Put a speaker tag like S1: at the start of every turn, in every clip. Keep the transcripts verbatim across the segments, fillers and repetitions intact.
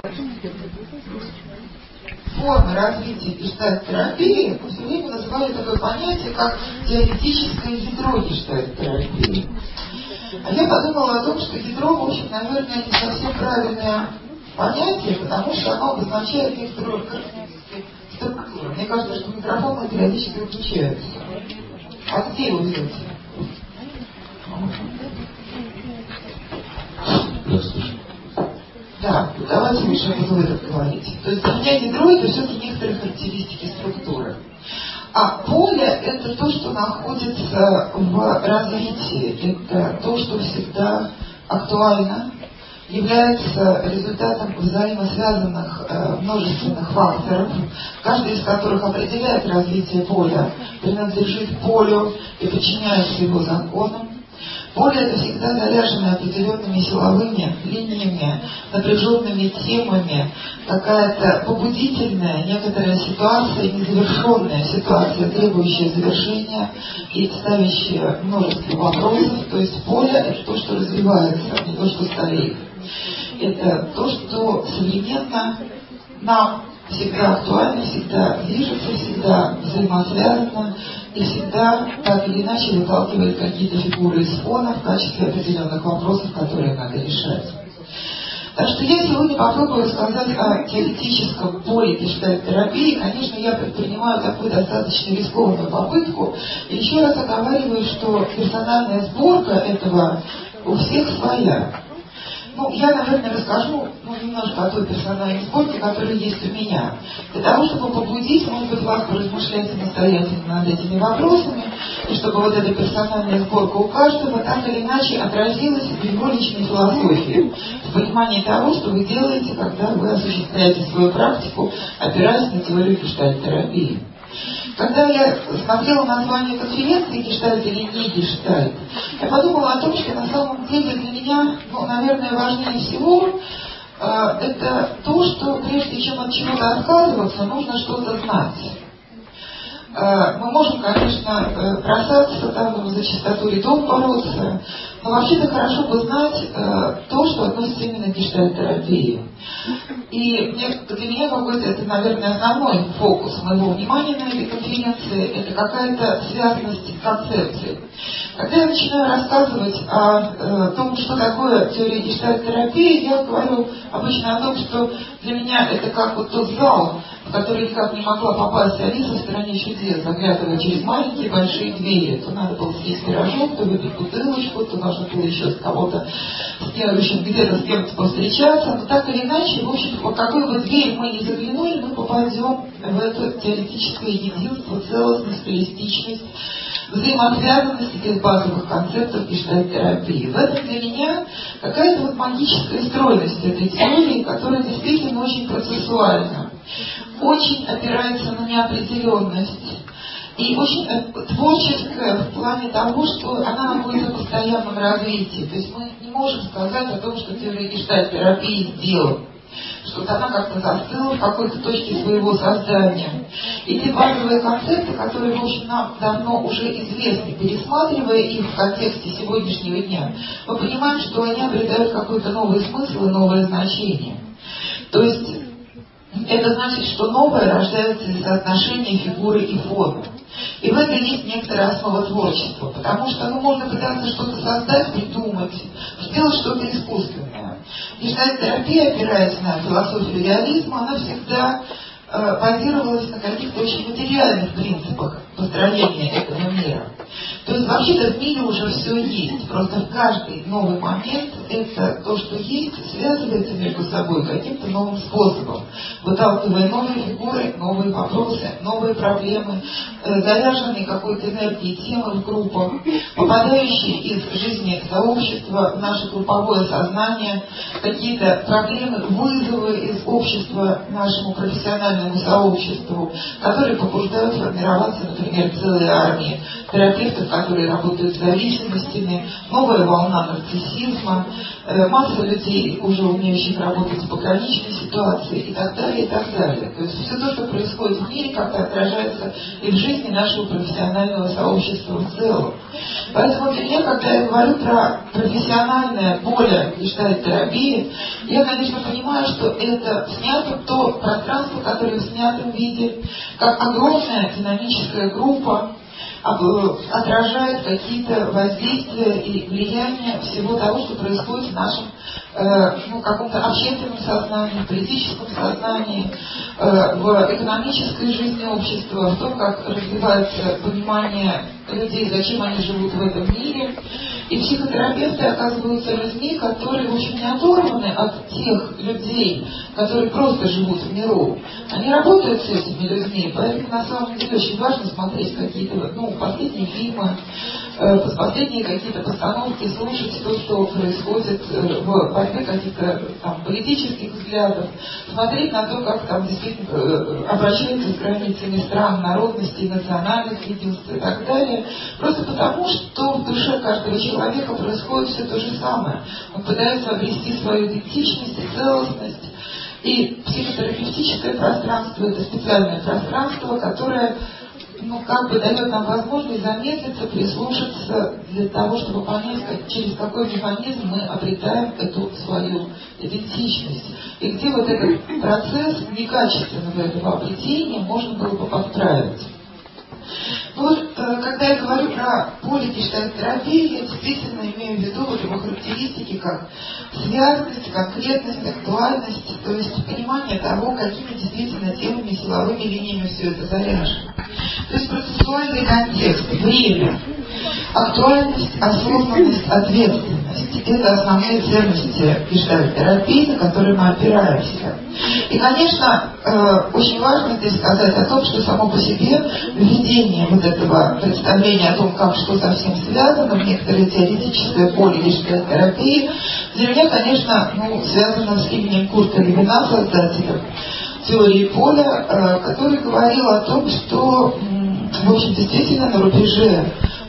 S1: формы развития гештальт-терапии мы все время называли такое понятие, как теоретическое ядро гештальт-терапии. А я подумала о том, что ядро, в общем, наверное, не совсем правильное понятие, потому что оно обозначает некоторую структуру. Мне кажется, что микрофоны периодически выключаются. А где его взять?
S2: Я слышу.
S1: Да, давайте лучше буду это говорить. То есть для меня ядро — это все-таки некоторые характеристики структуры. А поле — это то, что находится в развитии. Это то, что всегда актуально, является результатом взаимосвязанных э, множественных факторов, каждый из которых определяет развитие поля, принадлежит полю и подчиняется его законам. Поле — это всегда заряжено определенными силовыми линиями, напряженными темами, какая-то побудительная, некоторая ситуация, незавершенная ситуация, требующая завершения и ставящая множество вопросов. То есть поле — это то, что развивается, не то, что стареет. Это то, что современно нам всегда актуально, всегда движется, всегда взаимосвязано и всегда так или иначе выталкивает какие-то фигуры из фона в качестве определенных вопросов, которые надо решать. Так что я сегодня попробую рассказать о теоретическом поле гештальт-терапии. Конечно, я предпринимаю такую достаточно рискованную попытку. И еще раз оговариваю, что персональная сборка этого у всех своя. Ну, я, наверное, расскажу ну, немножко о той персональной сборке, которая есть у меня. Для того, чтобы побудить, может быть, вас поразмышлять самостоятельно над этими вопросами, и чтобы вот эта персональная сборка у каждого так или иначе отразилась в его личной философии, в понимании того, что вы делаете, когда вы осуществляете свою практику, опираясь на теорию гештальт-терапии. Когда я смотрела название конференции «Гештальт» или «Не гештальт», я подумала о том, что на самом деле для меня, ну, наверное, важнее всего э, это то, что прежде чем от чего-то отказываться, нужно что-то знать. Э, мы можем, конечно, э, бросаться там за чистоту рядов бороться, но вообще-то хорошо бы знать э, то, что относится именно к гештальт-терапии. И для меня какой-то, это, наверное, основной фокус моего внимания на этой конференции, это какая-то связанность концепций. Когда я начинаю рассказывать о, о том, что такое теория гештальт-терапии, я говорю обычно о том, что для меня это как вот тот зал, в который никак не могла попасть Алиса в «Стране чудес», заглядывая через маленькие большие двери. То надо было съесть пирожок, то выпить бутылочку, то нужно было еще с кого-то, с кем, где-то с кем-то повстречаться. Но так или иначе, в общем, по какой бы дверь мы ни заглянули, мы попадем в это теоретическое единство, целостность, холистичность, взаимосвязанность этих базовых концептов гештальт-терапии. В этом для меня какая-то вот магическая стройность этой теории, которая действительно очень процессуальна, очень опирается на неопределенность и очень творческая в плане того, что она находится в постоянном развитии. То есть мы не можем сказать о том, что теория гештальт-терапии сделана, что она как-то застыла в какой-то точке своего создания. И те базовые концепты, которые, в общем, нам давно уже известны, пересматривая их в контексте сегодняшнего дня, мы понимаем, что они обретают какой-то новый смысл и новое значение. То есть это значит, что новое рождается из соотношения фигуры и фона. И в этом есть некоторая основа творчества, потому что ну, можно пытаться что-то создать, придумать, сделать что-то искусственное. Гештальт-терапия, опираясь на философию реализма, она всегда э, базировалась на каких-то очень материальных принципах построения этого мира. То есть вообще-то в мире уже все есть, просто в каждый новый момент это то, что есть, связывается между собой каким-то новым способом, выталкивая новые фигуры, новые вопросы, новые проблемы, э, заряженные какой-то энергией темы в группах, попадающие из жизни сообщества в наше групповое сознание, какие-то проблемы, вызовы из общества нашему профессиональному сообществу, которые побуждают формироваться, например, например, целые армии терапевтов, которые работают с зависимостями, новая волна нарциссизма, масса людей, уже умеющих работать в пограничной ситуации и так далее, и так далее. То есть все то, что происходит в мире, как-то отражается и в жизни нашего профессионального сообщества в целом. Поэтому для меня, когда я говорю про профессиональное поле гештальт-терапии, я, конечно, понимаю, что это снято то пространство, которое в снятом виде, как огромная динамическая группа, отражает какие-то воздействия и влияния всего того, что происходит в нашем э, ну, каком-то общественном сознании, в политическом сознании, э, в экономической жизни общества, в том, как развивается понимание людей, зачем они живут в этом мире. И психотерапевты оказываются людьми, которые очень не оторваны от тех людей, которые просто живут в миру. Они работают с этими людьми, поэтому на самом деле очень важно смотреть какие-то ну, последние фильмы, э, последние какие-то постановки, слушать то, что происходит в борьбе каких-то там политических взглядов, смотреть на то, как там действительно э, обращаются с границами стран, народностей, национальных единств и так далее. Просто потому, что в душе каждого человека происходит все то же самое. Он пытается обрести свою идентичность и целостность. И психотерапевтическое пространство – это специальное пространство, которое ну, как бы дает нам возможность замедлиться, прислушаться для того, чтобы понять, как, через какой механизм мы обретаем эту свою идентичность. И где вот этот процесс некачественного этого обретения можно было бы подправить. Ну вот, когда я говорю про поле гештальт-терапии, я действительно имею в виду вот его характеристики как связанность, конкретность, актуальность, то есть понимание того, какими действительно темами, силовыми линиями все это заряжено. То есть процессуальный контекст, время, актуальность, осознанность, ответственность. Это основные ценности гештальт-терапии, на которые мы опираемся. И, конечно, очень важно здесь сказать о том, что само по себе введение вот этого представления о том, как что совсем связано в некоторое теоретическое поле гештальт-терапии, для меня, конечно, ну, связано с именем Курта Левина, создателя теории поля, который говорил о том, что, в общем, действительно на рубеже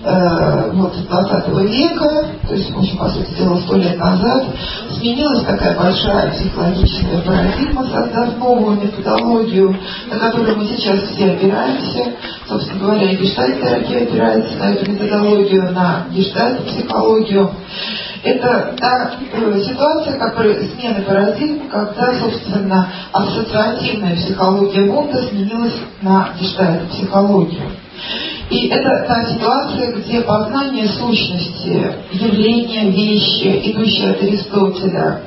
S1: э, вот, двадцатого века, то есть, в общем, по сути дела, сто лет назад, сменилась такая большая психологическая парадигма, создав новую методологию, на которую мы сейчас все опираемся. Собственно говоря, и гештальт-терапия опирается на эту методологию, на гештальт-психологию. Это та э, ситуация, как смены парадигм, когда, собственно, ассоциативная психология Вунда сменилась на гештальт-психологию. И это та ситуация, где познание сущности, явления, вещи, идущие от Аристотеля,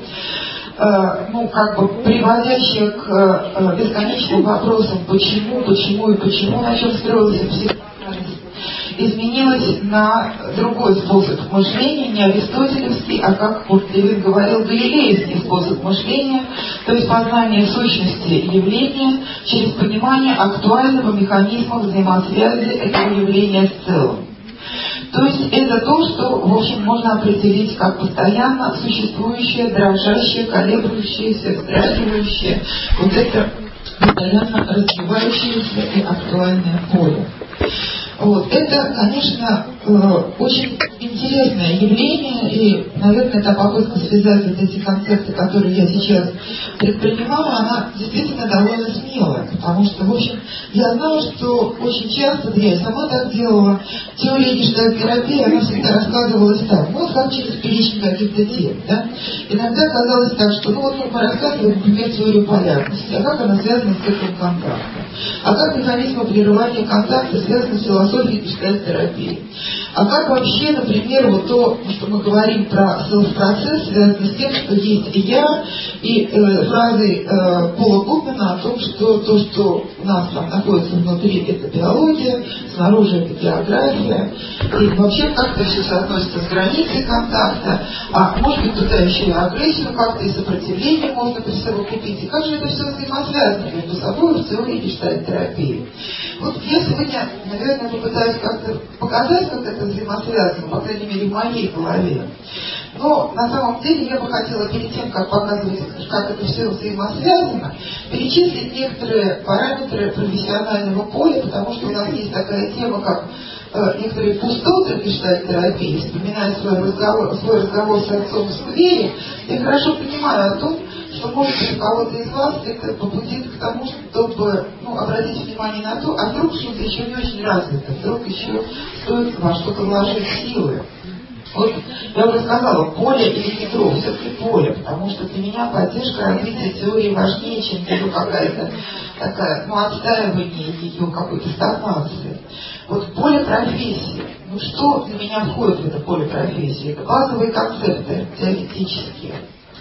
S1: э, ну, как бы приводящие к э, бесконечным вопросам «почему?», «почему?» и «почему?», на чем строился психоанализ, изменилась на другой способ мышления, не аристотелевский, а, как Курт Левин говорил, галилеевский способ мышления, то есть познание сущности явления через понимание актуального механизма взаимосвязи этого явления с целым. То есть это то, что, в общем, можно определить как постоянно существующее, дрожащее, колеблющееся, вздрагивающее, вот это постоянно развивающееся и актуальное поле. Вот. Это, конечно, очень интересное явление, и, наверное, эта попытка связать вот эти концепты, которые я сейчас предпринимала, она действительно довольно смелая, потому что, в общем, я знала, что очень часто, да я и сама так делала, теория гештальт-терапии, она всегда рассказывалась так, ну, вот как через перечень каких-то тем, да. Иногда казалось так, что, ну, вот мы рассказываем, например, теорию полярности, а как она связана с этим контактом, а как механизм прерывания контакта связан с философией гештальт-терапии. А как вообще, например, вот то, что мы говорим про селф-процесс, связано с тем, что есть «я», и э, фразой э, Пола Гудмана о том, что то, что у нас там находится внутри, это биология, снаружи это география, и вообще как-то все соотносится с границей контакта, а может быть туда еще и агрессию как-то, и сопротивление можно присовокупить, и как же это все взаимосвязано между собой в теории гештальт-терапии. гештальт-терапии. Вот я сегодня, наверное, попытаюсь как-то показать, как это взаимосвязано, по крайней мере, в моей голове. Но на самом деле я бы хотела перед тем, как показывать, как это все взаимосвязано, перечислить некоторые параметры профессионального поля, потому что у нас есть такая тема, как э, некоторые пустоты в гештальт-терапии. Вспоминая свой разговор, свой разговор с отцом в сквере, я хорошо понимаю о том, что, может быть, у кого-то из вас это побудит к тому, чтобы ну, обратить внимание на то, а вдруг что-то еще не очень развито, вдруг еще стоит во что-то вложить силы. Вот я уже сказала, поле или ядро, все-таки поле, потому что для меня поддержка развития теории важнее, чем ее какая-то такая, ну, отстаивание ее какой-то стагнации. Вот поле профессии. Ну, что для меня входит в это поле профессии? Это базовые концепты теоретические.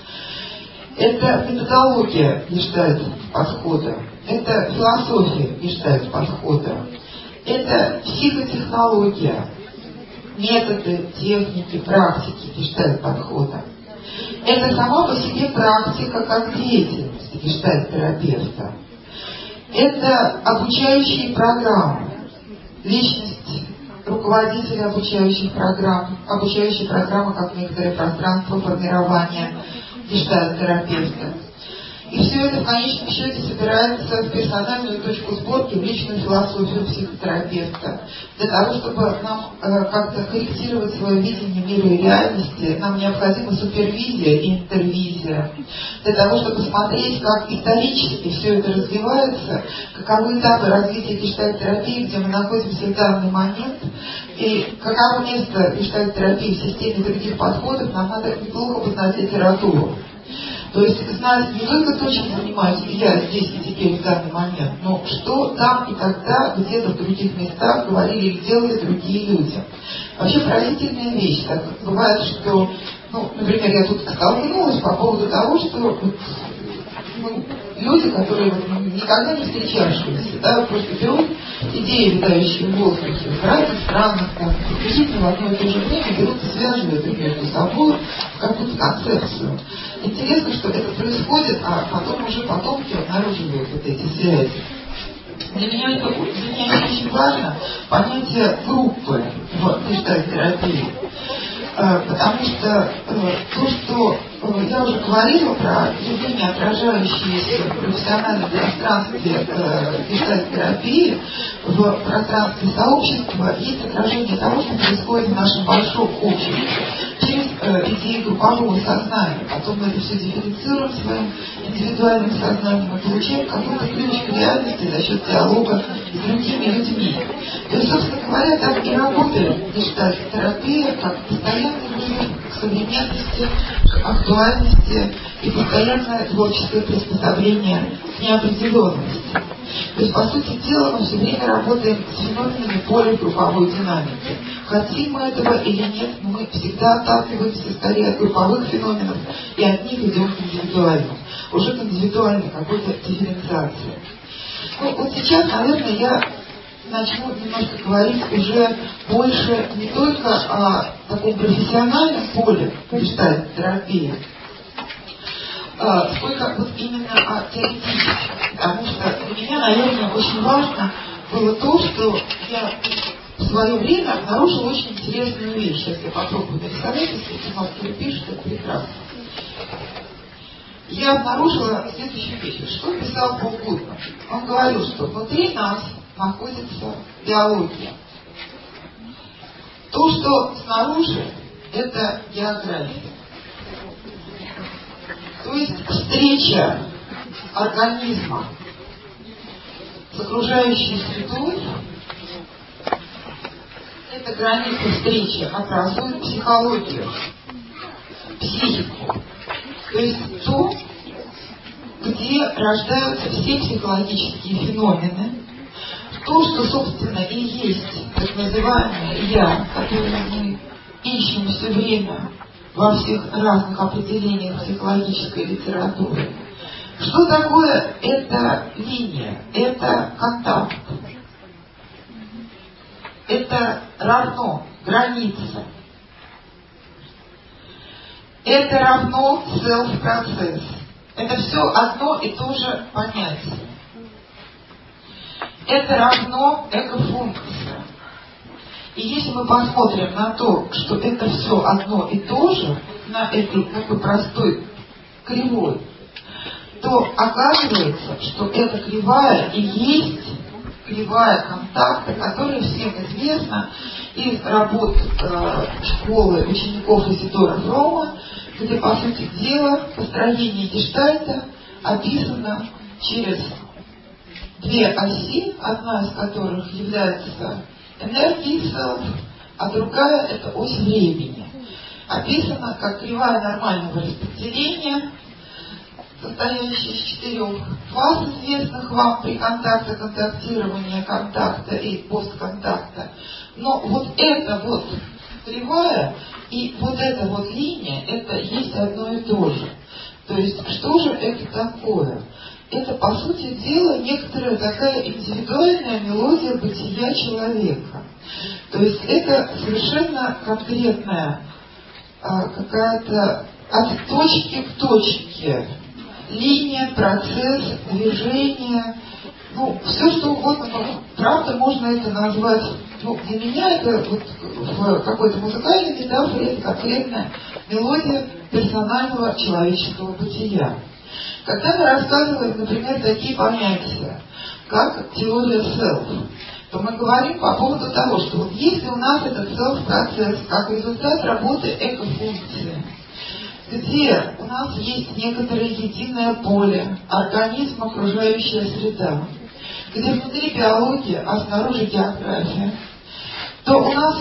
S1: Это методология гештальт-подхода, это философия гештальт-подхода, это психотехнология, методы, техники, практики гештальт-подхода. Это сама по себе практика как деятельность гештальт-терапевта. Это обучающие программы, личность руководителя обучающих программ, обучающие программы как некоторое пространство формирования гештальт-терапевта. И все это в конечном счете собирается в персональную точку сборки, в личную философию психотерапевта. Для того, чтобы нам э, как-то корректировать свое видение мира и реальности, нам необходима супервизия и интервизия. Для того, чтобы смотреть, как исторически все это развивается, каковы этапы развития гештальт-терапии, где мы находимся в данный момент, и каково место гештальт-терапии в системе других подходов, нам надо неплохо познать литературу. То есть знать не только то, чем занимаюсь я здесь и теперь в данный момент, но что там и тогда, где-то в других местах говорили или делали другие люди. Вообще поразительная вещь. Так бывает, что, ну, например, я тут столкнулась по поводу того, что ну, люди, которые вот, никогда не встречавшиеся, да, просто берут идеи, витающие в воздухе, в разных странах, там, приблизительно в одно и то же время берут и связывают их между собой в какую-то концепцию. Интересно, что это происходит, а потом уже потомки обнаруживают вот эти связи. Для меня, это, для меня очень важно понятие группы в гештальт-терапии. Потому что то, что я уже говорила про явления, отражающиеся в профессиональном пространстве гештальт-терапии, в пространстве сообщества, есть отражение того, что происходит в нашем большом обществе через идеи группового сознания. Потом мы это все дифференцируем своим индивидуальным сознанием и получаем какой-то ключ к реальности за счет диалога с другими людьми. То есть, собственно говоря, так и работает гештальт-терапия как постоянный вызов к современности, к актуальности и постоянное творческое приспособление к неопределенности. То есть, по сути дела, мы все время работаем с феноменами поля групповой динамики. Хотим мы этого или нет, но мы всегда отталкиваемся скорее от групповых феноменов и от них идем к индивидуальным. Уже к индивидуальной какой-то дифференциации. Ну, вот сейчас, наверное, я начну немножко говорить уже больше не только о таком профессиональном поле гештальт-терапии, а, сколько вот именно о теоретическом. Потому что для меня, наверное, очень важно было то, что я в свое время обнаружила очень интересную вещь. Сейчас я попробую нарисовать, если эти маркеры пишут, это прекрасно. Я обнаружила следующую вещь. Что писал Пол Гудман? Он говорил, что внутри нас находится биология. То, что снаружи, это география. То есть встреча организма с окружающей средой, эта граница встречи образует психологию, психику. То есть то, где рождаются все психологические феномены, то, что, собственно, и есть так называемое «я», которое мы ищем все время во всех разных определениях психологической литературы. Что такое эта линия? Это контакт. Это равно граница. Это равно self-процесс. Это все одно и то же понятие. это равно экофункция. И если мы посмотрим на то, что это все одно и то же, на этой такой простой кривой, то оказывается, что эта кривая и есть кривая контакта, которая всем известна из работ э, школы учеников Изидора Фромма, где, по сути дела, построение гештальта описано через две оси, одна из которых является энергией селф, а другая — это ось времени. Описано как кривая нормального распределения, состоящая из четырех фаз, известных вам при контакте, контактировании, контакта и постконтакта. Но вот эта вот кривая и вот эта вот линия — это есть одно и то же. То есть, что же это такое? Это, по сути дела, некоторая такая индивидуальная мелодия бытия человека. То есть, это совершенно конкретная а, какая-то от точки к точке линия, процесс, движение, ну, все что угодно, но, правда, можно это назвать, ну, для меня это вот в какой-то музыкальной метафоре это конкретная мелодия персонального человеческого бытия. Когда мы рассказываем, например, такие понятия, как теория селф, то мы говорим по поводу того, что вот если у нас этот селф-процесс как результат работы экофункции, где у нас есть некоторое единое поле, организм, окружающая среда, где внутри биология, а снаружи география, то у нас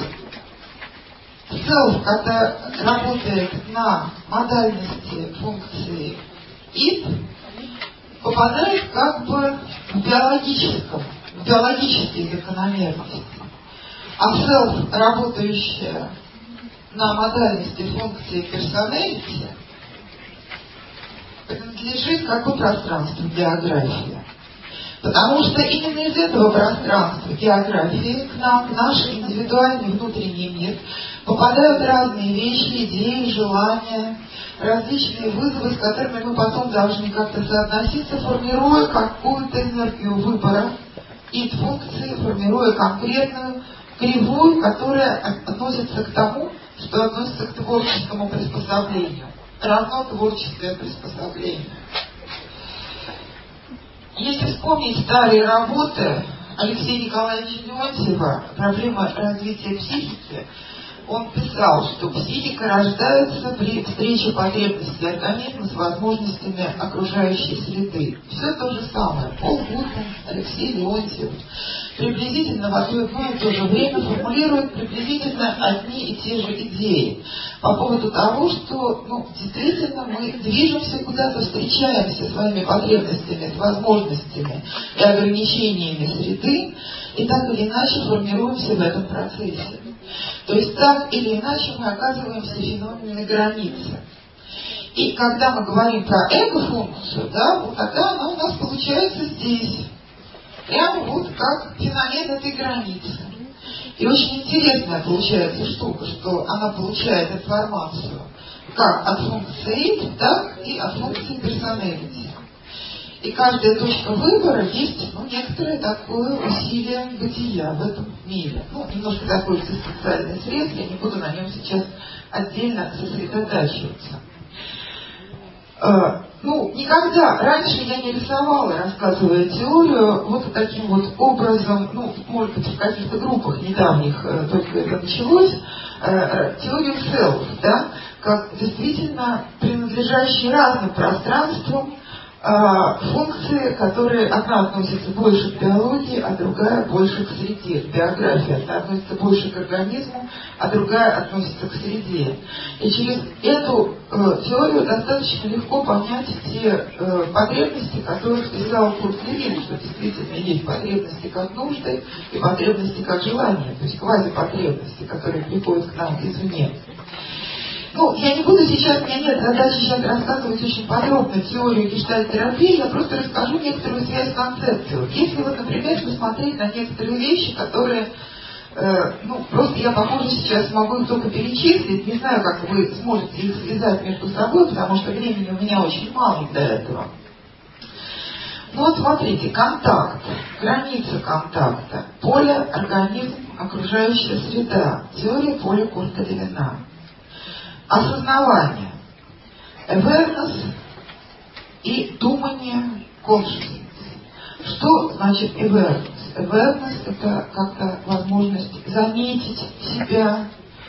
S1: селф, когда работает на модальности функции ИП, попадает как бы в биологическом, в биологические закономерности. А селф, работающая на модальности функции персоналити, принадлежит как бы пространству географии. Потому что именно из этого пространства географии к нам, в наш индивидуальный внутренний мир, попадают разные вещи, идеи, желания, различные вызовы, с которыми мы потом должны как-то соотноситься, формируя какую-то энергию выбора и функции, формируя конкретную кривую, которая относится к тому, что относится к творческому приспособлению. Равно творческое приспособление. Если вспомнить старые работы Алексея Николаевича Леонтьева «Проблема развития психики», он писал, что психика рождается при встрече потребностей организма с возможностями окружающей среды. Все то же самое. Пол Гутман, Алексей Леонтьев приблизительно в одно и то же время формулируют приблизительно одни и те же идеи по поводу того, что ну, действительно мы движемся куда-то, встречаемся с своими потребностями, с возможностями и ограничениями среды, и так или иначе формируемся в этом процессе. То есть так или иначе мы оказываемся в феномене границы. И когда мы говорим про экофункцию, да, вот тогда она у нас получается здесь. Прямо вот как феномен этой границы. И очень интересная получается штука, что она получает информацию как от функции, так и от функции персоналити. И каждая точка выбора есть ну, некоторое такое усилие бытия в этом мире. Ну, немножко такой экзистенциальный срез, я не буду на нем сейчас отдельно сосредотачиваться. Э, ну, никогда раньше я не рисовала, рассказывая теорию, вот таким вот образом, ну, может быть, в каких-то группах недавних э, только это началось, э, теорию селф, да, как действительно принадлежащие разным пространствам, функции, которые одна относится больше к биологии, а другая больше к среде, к биографии. Одна относится больше к организму, а другая относится к среде. И через эту э, теорию достаточно легко понять те э, потребности, которые писал Курт Левин, что действительно есть потребности как нужды и потребности как желания, то есть квазипотребности, которые приходят к нам извне. Ну, я не буду сейчас, у меня нет задачи сейчас рассказывать очень подробно теорию гештальт-терапии, я просто расскажу некоторую связь концепцию. Если вот, например, посмотреть на некоторые вещи, которые, э, ну, просто я, похоже, сейчас могу их только перечислить, не знаю, как вы сможете их связать между собой, потому что времени у меня очень мало для этого. Вот смотрите, контакт, граница контакта, поле, организм, окружающая среда, теория поля Курта-Левина. Осознавание, awareness и думание, consciousness. Что значит awareness? Awareness – это как-то возможность заметить себя,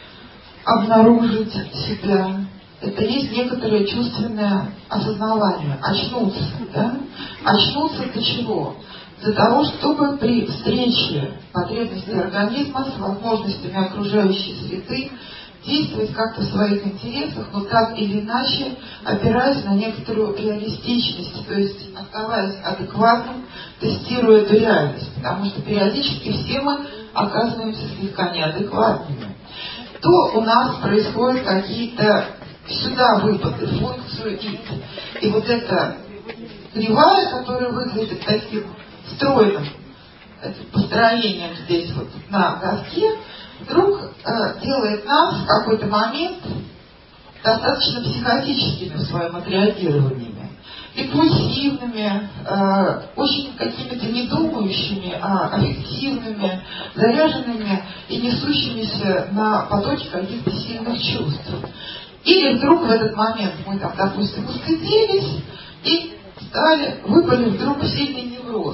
S1: обнаружить себя. Это есть некоторое чувственное осознавание, очнуться, да? Очнуться для чего? Для того, чтобы при встрече потребностей организма с возможностями окружающей среды действовать как-то в своих интересах, но так или иначе опираясь на некоторую реалистичность, то есть оставаясь адекватным, тестируя эту реальность, потому что периодически все мы оказываемся слегка неадекватными. То у нас происходят какие-то сюда выпады, функцию id. И вот эта кривая, которая выглядит таким стройным построением здесь вот на доске, вдруг э, делает нас в какой-то момент достаточно психотическими в своем отреагировании, импульсивными, э, очень какими-то не думающими, а аффективными, заряженными и несущимися на потоке каких-то сильных чувств. Или вдруг в этот момент мы там, допустим, устыдились и стали, выпали вдруг в сильный невроз.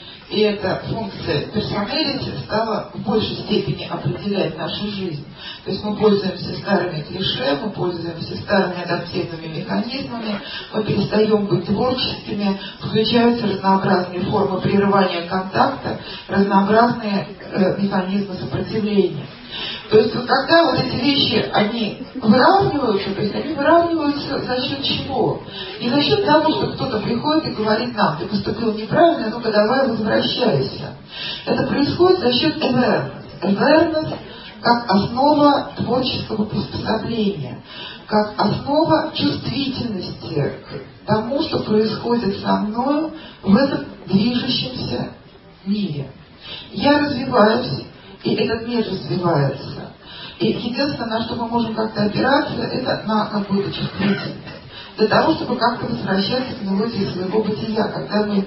S1: И эта функция персоналити стала в большей степени определять нашу жизнь. То есть мы пользуемся старыми клише, мы пользуемся старыми адаптивными механизмами, мы перестаем быть творческими, включаются разнообразные формы прерывания контакта, разнообразные э, механизмы сопротивления. То есть вот когда вот эти вещи, они выравниваются, то есть они выравниваются за счет чего? Не за счет того, что кто-то приходит и говорит нам: ты поступил неправильно, ну-ка давай возвращайся. Это происходит за счет awareness. Awareness как основа творческого приспособления, как основа чувствительности к тому, что происходит со мной в этом движущемся мире. Я развиваюсь, и этот мир развивается. И единственное, на что мы можем как-то опираться, это на какую-то чувствительность. Для того, чтобы как-то возвращаться к мелодии своего бытия. Когда мы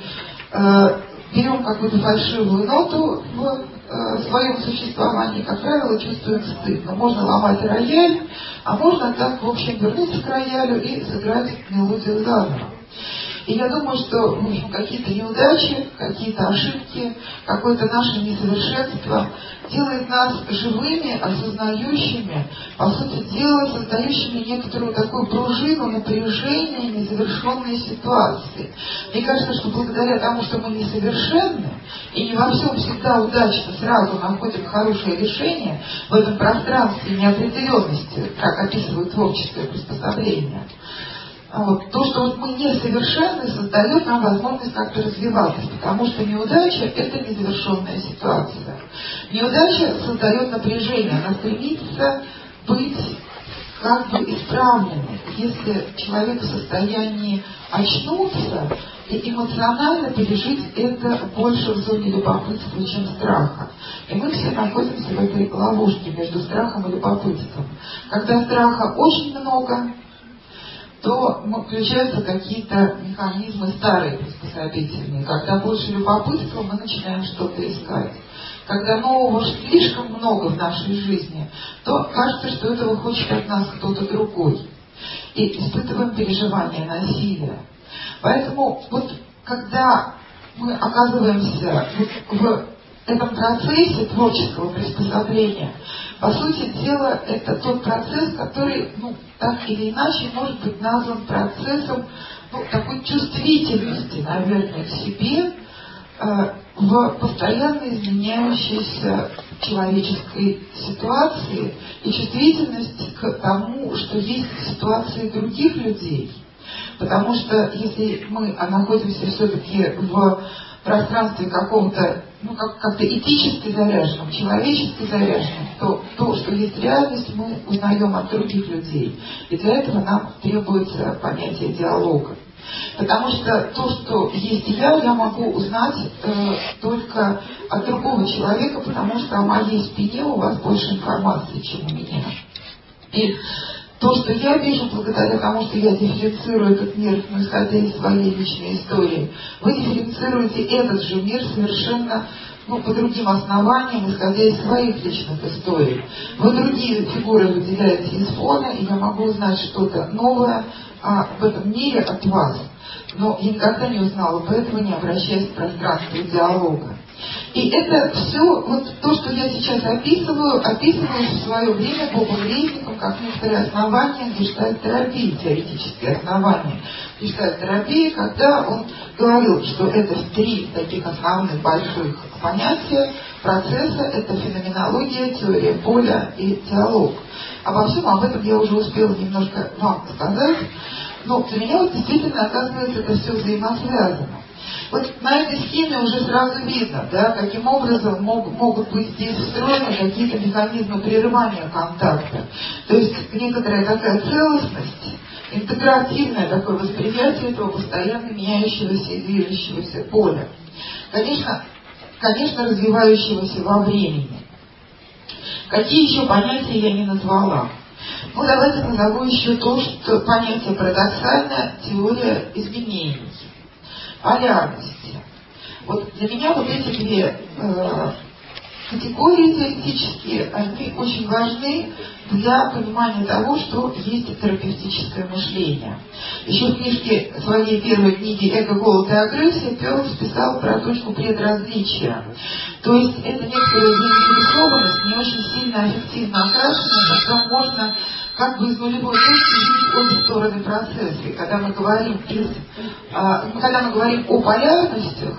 S1: э, берем какую-то фальшивую ноту в э, своем существовании, как правило, чувствуем стыд. Но можно ломать рояль, а можно так, в общем, вернуться к роялю и сыграть мелодию заново. И я думаю, что в общем, какие-то неудачи, какие-то ошибки, какое-то наше несовершенство делает нас живыми, осознающими, по сути дела, создающими некоторую такую пружину напряжения незавершенной ситуации. Мне кажется, что благодаря тому, что мы несовершенны и не во всем всегда удачно сразу находим хорошее решение в этом пространстве неопределенности, как описывает творческое приспособление, вот, то, что вот мы несовершенны, создает нам возможность как-то развиваться, потому что неудача – это незавершенная ситуация. Неудача создает напряжение, она стремится быть как бы исправленной. Если человек в состоянии очнуться и эмоционально пережить это больше в зоне любопытства, чем страха. И мы все находимся в этой ловушке между страхом и любопытством. Когда страха очень много, то включаются какие-то механизмы старые приспособительные. Когда больше любопытства, мы начинаем что-то искать. Когда нового слишком много в нашей жизни, то кажется, что этого хочет от нас кто-то другой. И испытываем переживание насилия. Поэтому вот когда мы оказываемся в этом процессе творческого приспособления, по сути дела, это тот процесс, который, ну, так или иначе, может быть назван процессом, ну, такой чувствительности, наверное, к себе э, в постоянно изменяющейся человеческой ситуации и чувствительность к тому, что есть ситуации других людей. Потому что если мы находимся все-таки в пространстве какого-то, ну, как, как-то этически заряженном, человечески заряженном, то то, что есть реальность, мы узнаем от других людей. И для этого нам требуется понятие диалога. Потому что то, что есть я, я могу узнать э, только от другого человека, потому что о моей спине у вас больше информации, чем у меня. И то, что я вижу, благодаря тому, что я дифференцирую этот мир, ну, исходя из своей личной истории, вы дифференцируете этот же мир совершенно, ну, по другим основаниям, исходя из своих личных историй. Вы другие фигуры выделяете из фона, и я могу узнать что-то новое а, в этом мире от вас. Но я никогда не узнала, поэтому не обращаюсь к пространству диалога. И это все, вот то, что я сейчас описываю, описываю в свое время Бобом Резником как некоторые основания гештальт-терапии, теоретические основания гештальт-терапии, когда он говорил, что это три таких основных больших понятия процесса, это феноменология, теория поля и диалог. Обо всем об этом я уже успела немножко вам сказать, но для меня вот действительно, оказывается, это все взаимосвязано. Вот на этой схеме уже сразу видно, да, каким образом мог, могут быть здесь встроены какие-то механизмы прерывания контакта. То есть некоторая такая целостность, интегративное такое восприятие этого постоянно меняющегося и движущегося поля. Конечно, конечно, развивающегося во времени. Какие еще понятия я не назвала? Ну, давайте назову еще то, что понятие парадоксальная теория изменений. Полярности. Вот для меня вот эти две э, категории теоретические, они очень важны для понимания того, что есть терапевтическое мышление. Еще в книжке своей первой книги «Эго, голод и агрессия» Перлс писал про точку предразличия. То есть это некоторая заинтересованность, не очень сильно аффективно окрашенная, когда можно как бы из нулевой точки видеть обе стороны процесса. И когда мы говорим, из, а, когда мы говорим о полярностях,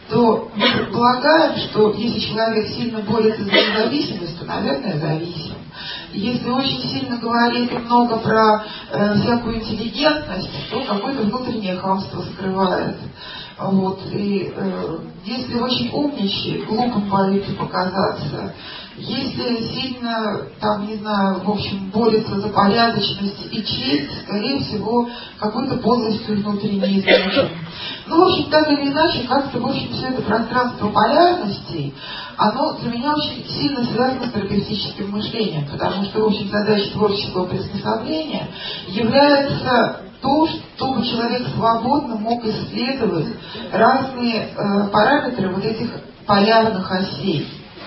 S1: то мы предполагаем, что если человек сильно борется за независимость, то, наверное, зависим. Если очень сильно говорит и много про э, всякую интеллигентность, то какое-то внутреннее хамство скрывает. Вот. И э, если очень умничает, глупым боится показаться, если сильно, там, не знаю, в общем, борется за порядочность и честь, скорее всего, какой-то подлостью внутренней измучен. Ну, в общем, так или иначе, как-то, в общем, все это пространство полярностей, оно для меня очень сильно связано с терапевтическим мышлением, потому что, в общем, задача творческого приспособления является то, чтобы человек свободно мог исследовать разные э, параметры вот этих полярных осей.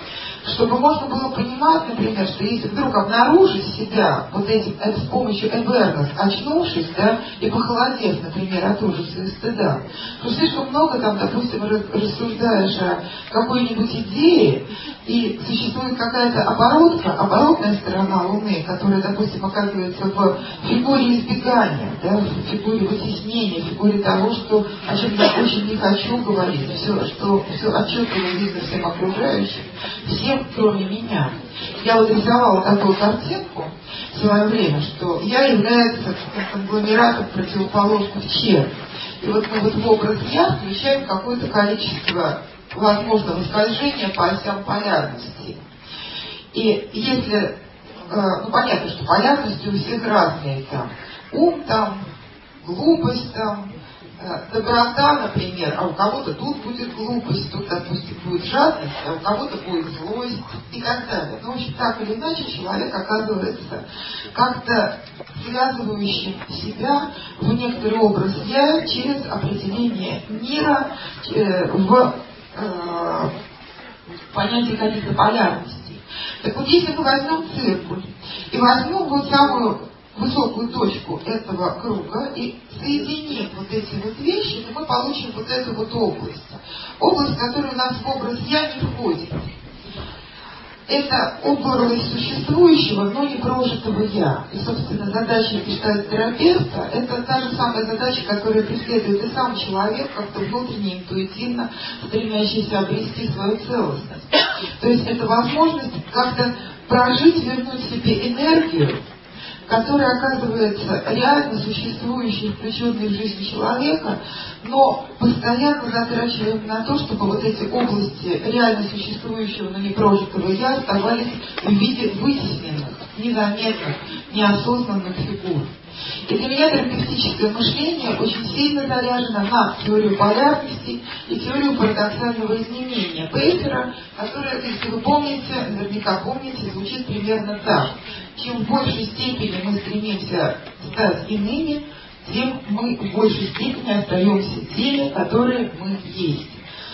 S1: Чтобы можно было понимать, например, что если вдруг обнаружить себя вот этим, это с помощью awareness, очнувшись, да, и похолодев, например, от ужаса и стыда, то слишком много там, допустим, рассуждаешь о какой-нибудь идее, и существует какая-то оборотка, оборотная сторона Луны, которая, допустим, оказывается в фигуре избегания, да, в фигуре вытеснения, в фигуре того, что, о чем я очень не хочу говорить, все, что, все отчетливо видно всем окружающим, всем, кроме меня. Я вот рисовала такую картинку в свое время, что я являюсь конгломератом противоположных черт. И вот мы вот в образ я включаем какое-то количество возможного скольжения по осям полярности. И если, ну понятно, что полярности у всех разные там, ум там, глупость там, доброта, например, а у кого-то тут будет глупость, тут, допустим, будет жадность, а у кого-то будет злость и так далее. Но, в общем, так или иначе, человек оказывается как-то связывающим себя в некоторый образ «я» через определение мира э, в э, понятие каких-то полярностей. Так вот, если мы возьмем циркуль и возьмем вот самую высокую точку этого круга и соединим вот эти вот вещи, то мы получим вот эту вот область. Область, которая у нас в образ «я» не входит. Это область существующего, но не прожитого «я». И, собственно, задача гештальт-терапевта – это та же самая задача, которая преследует и сам человек, как-то внутренне, интуитивно стремящийся обрести свою целостность. То есть это возможность как-то прожить, вернуть себе энергию, которая оказывается реально существующей, включенной в жизнь человека, но постоянно затрачиваем на то, чтобы вот эти области реально существующего, но не прожитого «я» оставались в виде вытесненных, незаметных, неосознанных фигур. И для меня терапевтическое мышление очень сильно заряжено на теорию полярности и теорию парадоксального изменения Бейкера, которая, если вы помните, наверняка помните, звучит примерно так. Чем в большей степени мы стремимся стать иными, тем мы в большей степени остаемся теми, которые мы есть.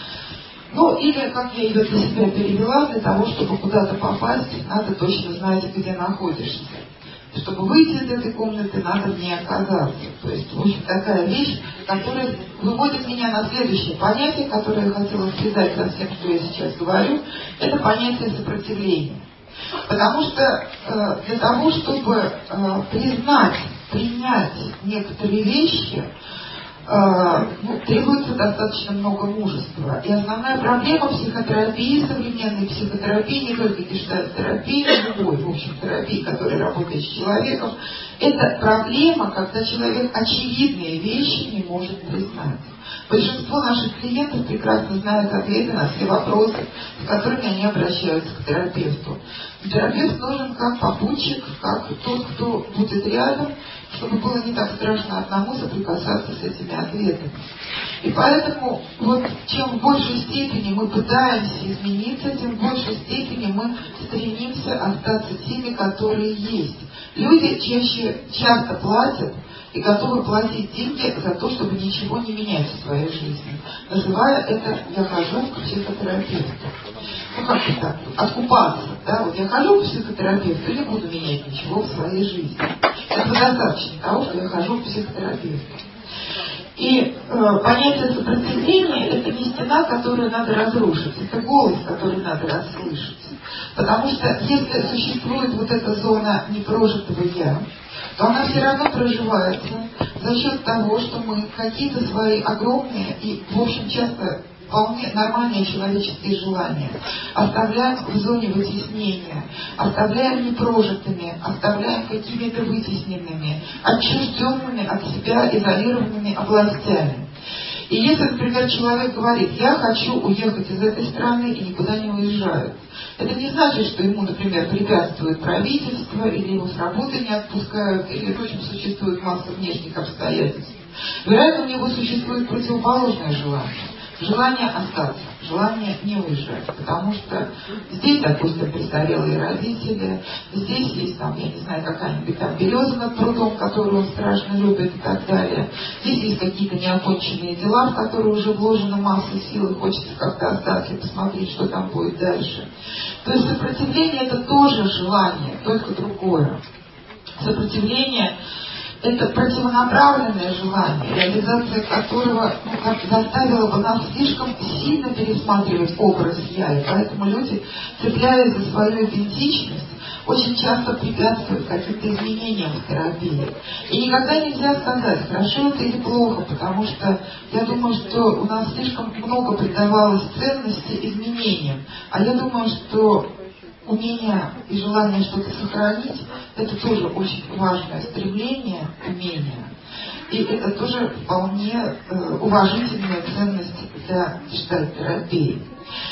S1: Ну, или, как я ее для себя перевела, для того, чтобы куда-то попасть, надо точно знать, где находишься. Чтобы выйти из этой комнаты, надо в ней оказаться. То есть, в общем, такая вещь, которая выводит меня на следующее понятие, которое я хотела связать со всем, что я сейчас говорю, это понятие сопротивления. Потому что э, для того, чтобы э, признать, принять некоторые вещи, э, ну, требуется достаточно много мужества. И основная проблема психотерапии, современной психотерапии, не только гештальт-терапии, любой, в общем, терапии, которая работает с человеком, это проблема, когда человек очевидные вещи не может признать. Большинство наших клиентов прекрасно знают ответы на все вопросы, с которыми они обращаются к терапевту. Терапевт нужен как попутчик, как тот, кто будет рядом, чтобы было не так страшно одному соприкасаться с этими ответами. И поэтому вот чем в большей степени мы пытаемся измениться, тем в большей степени мы стремимся остаться теми, которые есть. Люди чаще, часто платят и готовы платить деньги за то, чтобы ничего не менять в своей жизни, называя это «я хожу к психотерапевту». Ну как это? Откупаться. Да? Вот я хожу к психотерапевту и не буду менять ничего в своей жизни. Этого достаточно того, что я хожу к психотерапевту. И э, понятие сопротивления – это не стена, которую надо разрушить, это голос, который надо расслышать. Потому что если существует вот эта зона непрожитого «я», то она все равно проживается за счет того, что мы какие-то свои огромные и, в общем, часто вполне нормальные человеческие желания оставляем в зоне вытеснения, оставляем непрожитыми, оставляем какими-то вытесненными, отчужденными от себя, изолированными областями. И если, например, человек говорит, я хочу уехать из этой страны и никуда не уезжаю, это не значит, что ему, например, препятствует правительство, или его с работы не отпускают, или, в общем, существует масса внешних обстоятельств. Вероятно, у него существует противоположное желание. Желание остаться, желание не уезжать, потому что здесь, допустим, престарелые родители, здесь есть, там, я не знаю, какая-нибудь там береза над прудом, которую он страшно любит и так далее. Здесь есть какие-то неоконченные дела, в которые уже вложена масса сил, и хочется как-то остаться и посмотреть, что там будет дальше. То есть сопротивление – это тоже желание, только другое. Сопротивление – это противонаправленное желание, реализация которого ну, как заставила бы нас слишком сильно пересматривать образ «я». И поэтому люди, цепляясь за свою идентичность, очень часто препятствуют каким-то изменениям в терапии. И никогда нельзя сказать, хорошо это или плохо, потому что я думаю, что у нас слишком много придавалось ценности изменениям. А я думаю, что умение и желание что-то сохранить – это тоже очень важное стремление, умение. И это тоже вполне э, уважительная ценность для гештальт-терапии.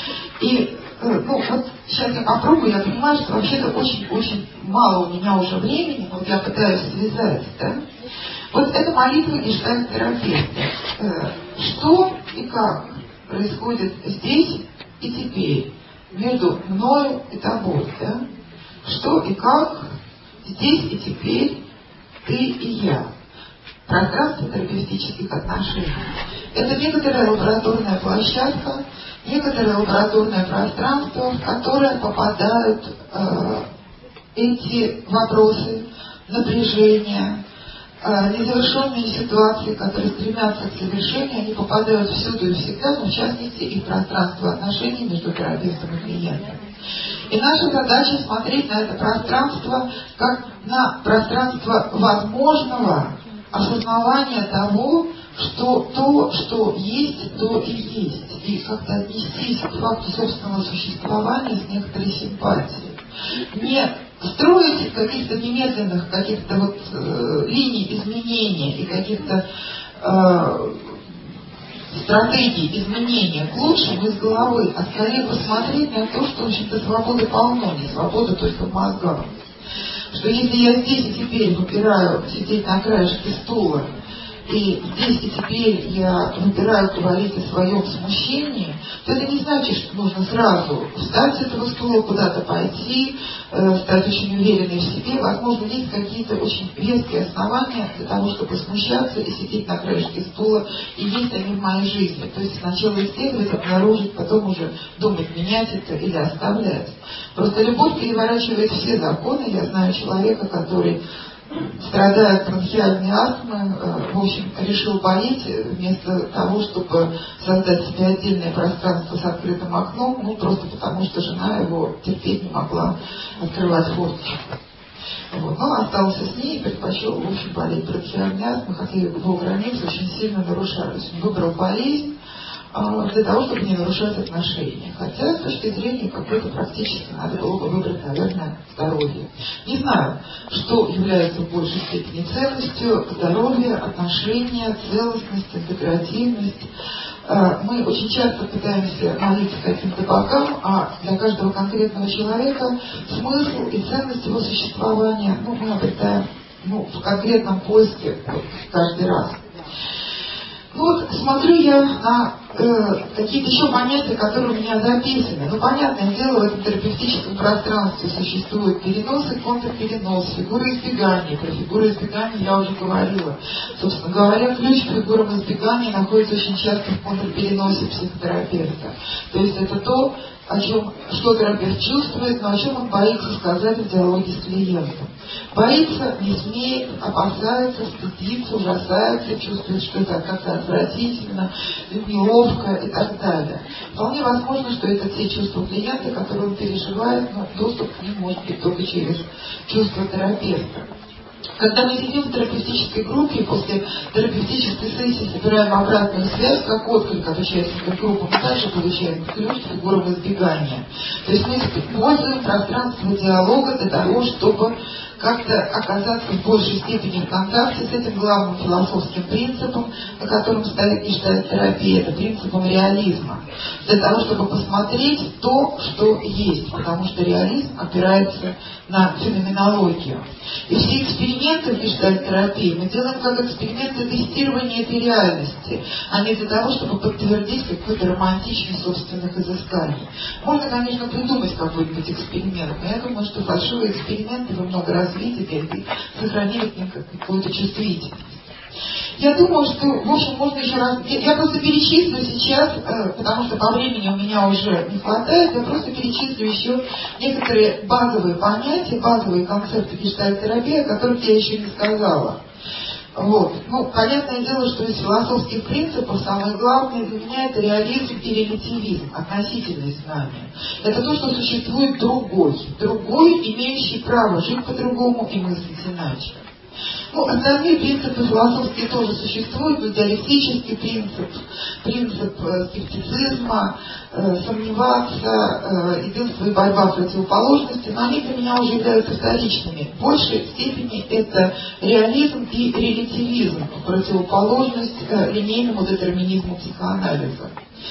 S1: И э, ну, вот сейчас я попробую, я понимаю, что вообще-то очень-очень мало у меня уже времени, но вот я пытаюсь связать, да? Вот это молитва гештальт-терапевта. Э, что и как происходит здесь и теперь? Между мною и тобой, да? Что и как здесь и теперь ты и я. Пространство терапевтических отношений. Это некоторая лабораторная площадка, некоторое лабораторное пространство, в которое попадают э, эти вопросы, напряжения, э, незавершенные ситуации, которые стремятся к завершению, они попадают всюду и всегда, но в частности и в пространство отношений между терапевтом и клиентом. И наша задача смотреть на это пространство как на пространство возможного осознавания того, что то, что есть, то и есть. И как-то отнестись к факту собственного существования с некоторой симпатией. Не строить каких-то немедленных, каких-то вот э, линий изменения и каких-то э, стратегий изменения к лучшему из головы, а скорее посмотреть на то, что, в общем-то, свободы полно, не свобода только в мозгах. что если я здесь и теперь выбираю сидеть на краешке стула, и здесь и теперь я выбираю говорить о своем смущении, то это не значит, что нужно сразу встать с этого стула, куда-то пойти, э, стать очень уверенной в себе. Возможно, есть какие-то очень веские основания для того, чтобы смущаться и сидеть на краешке стула, и есть они в моей жизни. То есть сначала исследовать, обнаружить, потом уже думать, менять это или оставлять. Просто любовь переворачивает все законы. Я знаю человека, который, страдая от бронхиальной астмы, в общем, решил болеть вместо того, чтобы создать себе отдельное пространство с открытым окном, ну, просто потому что жена его терпеть не могла открывать форточку. Вот. Но остался с ней и предпочел, в общем, болеть бронхиальной астмой, хотя его границы очень сильно нарушались. Он выбрал болезнь для того, чтобы не нарушать отношения. Хотя, с точки зрения какой-то практически, надо было бы выбрать, наверное, здоровье. Не знаю, что является в большей степени ценностью: здоровье, отношения, целостность, интегративность. Мы очень часто пытаемся молиться каким-то богам, а для каждого конкретного человека смысл и ценность его существования, ну, мы обретаем, ну, в конкретном поиске вот, каждый раз. Ну вот, смотрю я на э, какие-то еще понятия, которые у меня записаны. Ну, понятное дело, в этом терапевтическом пространстве существуют переносы, контрперенос, фигуры избегания. Про фигуры избегания я уже говорила. Собственно говоря, ключ к фигурам избегания находится очень часто в контрпереносе психотерапевта. То есть это то, о чем, что терапевт чувствует, но о чем он боится сказать в диалоге с клиентом. Боится, не смеет, опасается, стыдится, ужасается, чувствует, что это как-то отвратительно, неловко и так далее. Вполне возможно, что это те чувства клиента, которые он переживает, но доступ к ним может быть только через чувства терапевта. Когда мы сидим в терапевтической группе, после терапевтической сессии собираем обратную связь, как отклик от участников группы, мы также получаем ключ к фигурам избегания. То есть мы используем пространство диалога для того, чтобы как-то оказаться в большей степени в контакте с этим главным философским принципом, на котором стоит гештальт-терапия, это принципом реализма. Для того, чтобы посмотреть то, что есть, потому что реализм опирается на феноменологию. И все эксперименты в гештальт-терапии мы делаем как эксперименты тестирования этой реальности, а не для того, чтобы подтвердить какую-то романтичность собственных изысканий. Можно, конечно, придумать какой-нибудь эксперимент, но я думаю, что фальшивые эксперименты вы много раз видели и сохранили к ним какую-то чувствительность. Я думаю, что, в общем, можно еще раз... Я просто перечислю сейчас, потому что по времени у меня уже не хватает, я просто перечислю еще некоторые базовые понятия, базовые концепты гештальт-терапии, о которых я еще не сказала. Вот. Ну, понятное дело, что из философских принципов самое главное для меня это реализм и релятивизм, относительность знания. Это то, что существует другой, другой, имеющий право жить по-другому и мыслить иначе. Ну, остальные принципы философские тоже существуют, но диалектический принцип, принцип э, скептицизма, э, сомневаться, э, единство и борьба противоположности, но они для меня уже являются вторичными. В большей степени это реализм и релятивизм, противоположность э, линейному детерминизму психоанализа.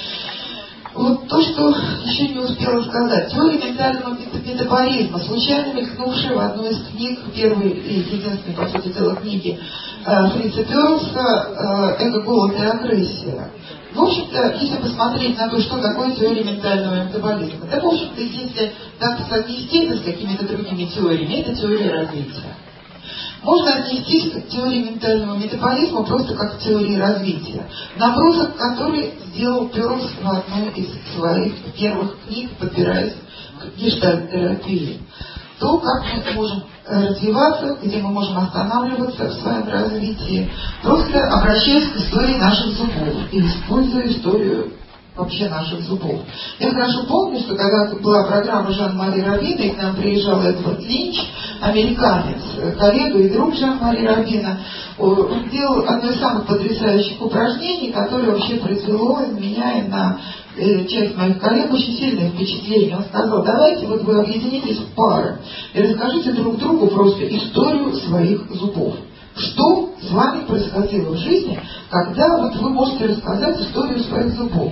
S1: Вот то, что еще не успела сказать. Теория ментального метаболизма, случайно мелькнувшая в одной из книг, первой и единственной, по сути дела, книги э, Фрица Перлса «Эго, голод и агрессия». В общем-то, если посмотреть на то, что такое теория ментального метаболизма, да, в общем-то, если так совместить это с какими-то другими теориями, это теория развития. Можно отнестись к теории ментального метаболизма просто как к теории развития, набросок который сделал Перлс в одной из своих первых книг, подбираясь к гештальт-терапии. То, как мы можем развиваться, где мы можем останавливаться в своем развитии, просто обращаясь к истории наших зубов и используя историю вообще наших зубов. Я хорошо помню, что когда была программа Жан-Мари Равина, и к нам приезжал Эдвард Линч, американец, коллега и друг Жан-Мари Равина, он делал одно из самых потрясающих упражнений, которое вообще произвело на меня и на э, часть моих коллег очень сильное впечатление. Он сказал: давайте вот вы объединитесь в пары и расскажите друг другу просто историю своих зубов. Что с вами происходило в жизни, когда вот вы можете рассказать историю своих зубов? Как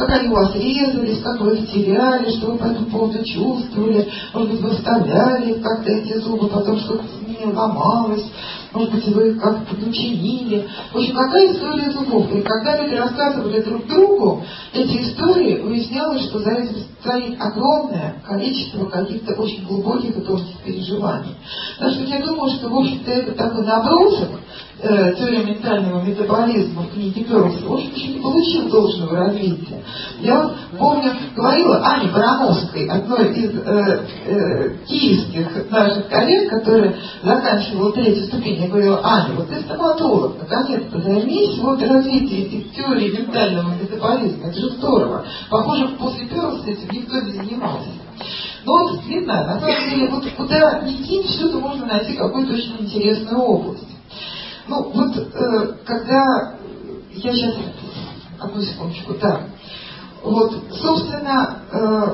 S1: как они у вас резались, как вы их теряли, что вы по этому поводу чувствовали, может быть, вы вставляли как-то эти зубы, потом что-то с ними ломалось, может быть, вы их как-то подучинили. В общем, какая история зубов? И когда люди рассказывали друг другу эти истории, выяснялось, что за этим стоит огромное количество каких-то очень глубоких и тонких переживаний. Так что я думаю, что, в общем-то, это такой набросок, э, теория ментального метаболизма в книге Перлса, в общем, еще не получил должного развития. Я вот помню, говорила Ане Барановской, одной из э, э, киевских наших коллег, которая заканчивала третью ступень, я говорила: Аня, вот ты стоматолог, наконец-то займись вот развитием этих теорий ментального метаболизма, это же здорово. Похоже, после Перлса этим никто не занимался. Но вот, не знаю, на самом деле, вот куда ни кинь, всюду можно найти какую-то очень интересную область. Ну, вот, э, когда... Я сейчас... Одну секундочку, да. Вот, собственно, э,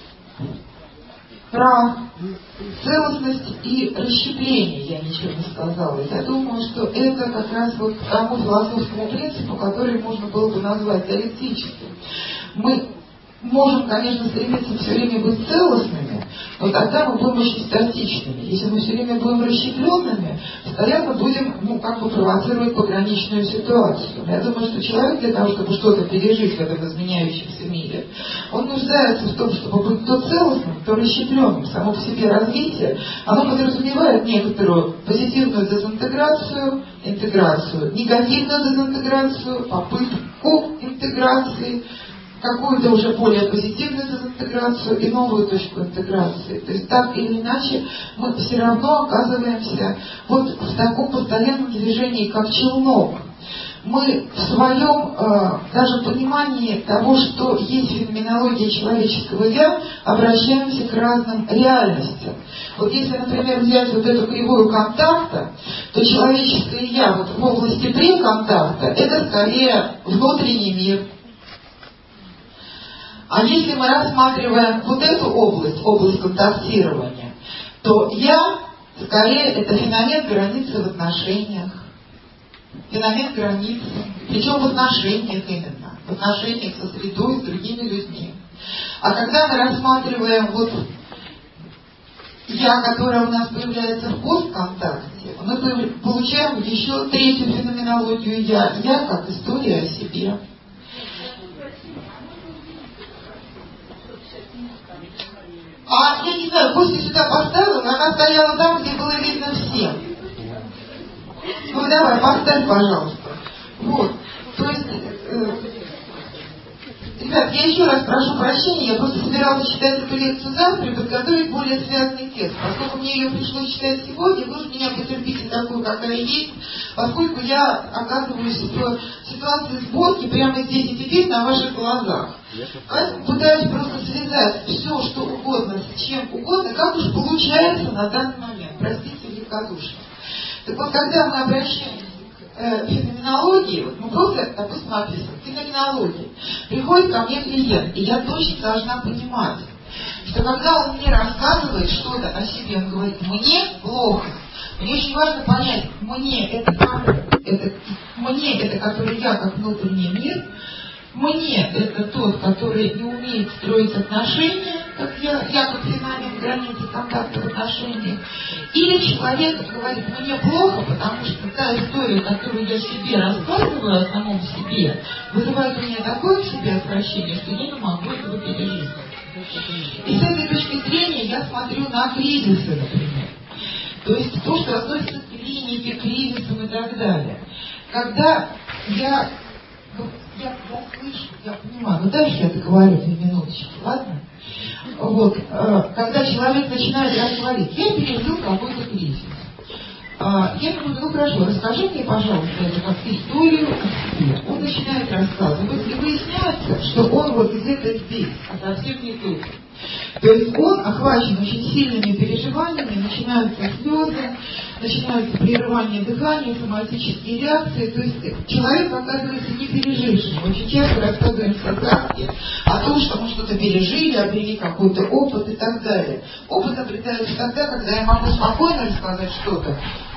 S1: про целостность и расщепление я ничего не сказала. Я думаю, что это как раз вот к тому философскому принципу, который можно было бы назвать диалектическим. Мы можем, конечно, стремиться все время быть целостными, но тогда мы будем очень статичными. Если мы все время будем расщепленными, постоянно будем, ну, как бы провоцировать пограничную ситуацию. Я думаю, что человек для того, чтобы что-то пережить в этом изменяющемся мире, он нуждается в том, чтобы быть то целостным, то расщепленным. Само по себе развитие, оно подразумевает некоторую позитивную дезинтеграцию, интеграцию, негативную дезинтеграцию, попытку интеграции, какую-то уже более позитивную дезинтеграцию и новую точку интеграции. То есть так или иначе мы все равно оказываемся вот в таком постоянном движении, как челнок. Мы в своем э, даже понимании того, что есть феноменология человеческого «я», обращаемся к разным реальностям. Вот если, например, взять вот эту кривую контакта, то человеческое «я» вот в области преконтакта — это скорее внутренний мир. А если мы рассматриваем вот эту область, область контактирования, то «я» скорее это феномен границы в отношениях. Феномен границы. Причем в отношениях именно. В отношениях со средой, с другими людьми. А когда мы рассматриваем вот «я», которое у нас появляется в постконтакте, мы получаем еще третью феноменологию «я». «Я» как история о себе. А я не знаю, Костя сюда поставила, она стояла там, где было видно всем. Ну давай, поставь, пожалуйста. Вот. То есть, э, ребят, я еще раз прошу прощения, я просто собиралась читать эту лекцию завтра и подготовить более связанный текст. Поскольку мне ее пришлось читать сегодня, вы же меня потерпите такую, какая есть, поскольку я оказываюсь в ситуации сборки прямо здесь и теперь на ваших глазах. Я пытаюсь просто связать все, что угодно, с чем угодно, как уж получается на данный момент. Простите, великодушно. Так вот, когда мы обращаемся к э, феноменологии, вот мы просто, допустим, описываем феноменологию, приходит ко мне клиент, и я точно должна понимать, что когда он мне рассказывает что-то о себе, он говорит: мне плохо. Мне очень важно понять, мне это как, это, мне это который я как внутренний мир, мне это тот, который не умеет строить отношения, как я, я как феномен границы контакта в отношениях. Или человек говорит: мне плохо, потому что та история, которую я себе рассказываю о самом себе, вызывает у меня такое к себе отвращение, что я не могу этого пережить. И с этой точки зрения я смотрю на кризисы, например. То есть то, что относится к клинике, к кризисам и так далее. Когда я... Я, я слышу, я понимаю, ну дальше я договорю две минуточки, ладно? Вот, э, когда человек начинает рассказывать: я пережил какой-то кризис. Э, я говорю: ну хорошо, расскажи мне, пожалуйста, эту как историю о себе. Он начинает рассказывать, и выясняется, что он вот где-то здесь, а совсем не тут. То есть он охвачен очень сильными переживаниями, начинаются слезы, начинаются прерывания дыхания, соматические реакции. То есть человек оказывается не пережившим. Очень часто рассказываем сказки о том, что мы что-то пережили, обрели какой-то опыт и так далее. Опыт обретается тогда, когда я могу спокойно рассказать что-то,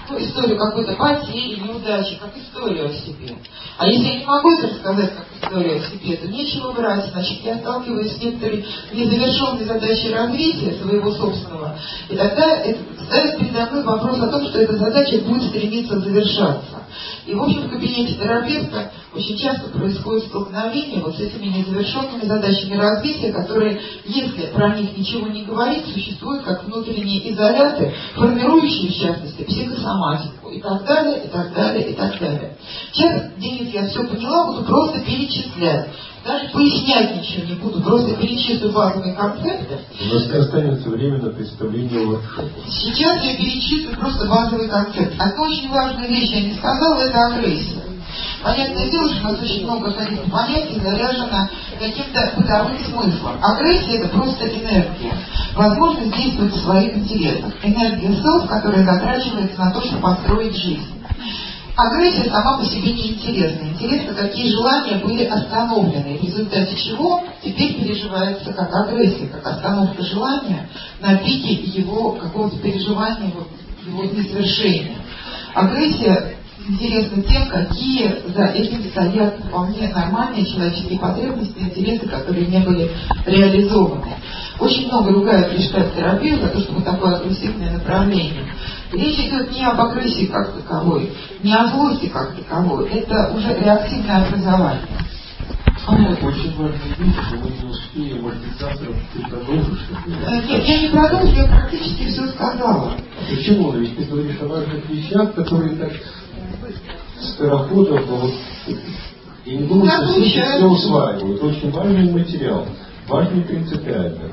S1: ну, историю какой-то потери, неудачи, как историю о себе. А если я не могу это рассказать как историю о себе, то нечего брать. Значит, я сталкиваюсь с некоторой незавершенной задачей развития своего собственного. И тогда это ставит передо мной вопрос о том, что эта задача будет стремиться завершаться. И, в общем, в кабинете терапевта очень часто происходит столкновение вот с этими незавершенными задачами развития, которые, если про них ничего не говорить, существуют как внутренние изоляты, формирующие, в частности, психосоматику и так далее, и так далее, и так далее. Сейчас, Денис, я все поняла, буду просто перечислять. Даже пояснять ничего не буду, просто перечислю базовые концепты.
S2: У нас не останется время на представление воркшопа.
S1: Сейчас я перечислю просто базовый концепт. Одну очень важную вещь я не сказала, это агрессия. Понятное дело, что у нас очень много таких понятий заряжено каким-то бытовым смыслом. Агрессия – это просто энергия. Возможность действовать в своих интересах. Энергия self, которая затрачивается на то, чтобы построить жизнь. Агрессия сама по себе неинтересна. Интересно, какие желания были остановлены, в результате чего теперь переживается как агрессия, как остановка желания на пике его какого-то переживания, его несовершения. Агрессия интересна тем, какие за этим стоят вполне нормальные человеческие потребности, интересы, которые не были реализованы. Очень много ругают гештальт-терапию за то, что вот такое агрессивное направление. Речь идет не об агрессии как таковой, не о злости как таковой. Это уже реактивное образование.
S2: Это очень важная вещь, что мы не успеем, может быть, завтра ты продолжишь.
S1: Нет, я не продолжу, я практически все сказала.
S2: Почему? Ведь ты говоришь о важных вещах, которые так скороходом, но вот я не думаю, что все все усваивают. Очень важный материал, важный принципиально.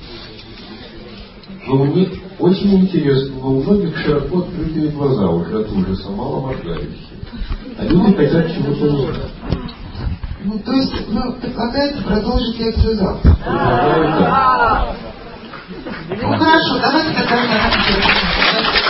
S2: Но мне очень интересно, но у многих широко открытые глаза уже от ужаса, мало моргающие. А люди хотят чего-то узнать.
S1: Ну, то есть вы предлагаете продолжить лекцию завтра?
S2: Предлагаю, да.
S1: Ну, хорошо, давайте тогда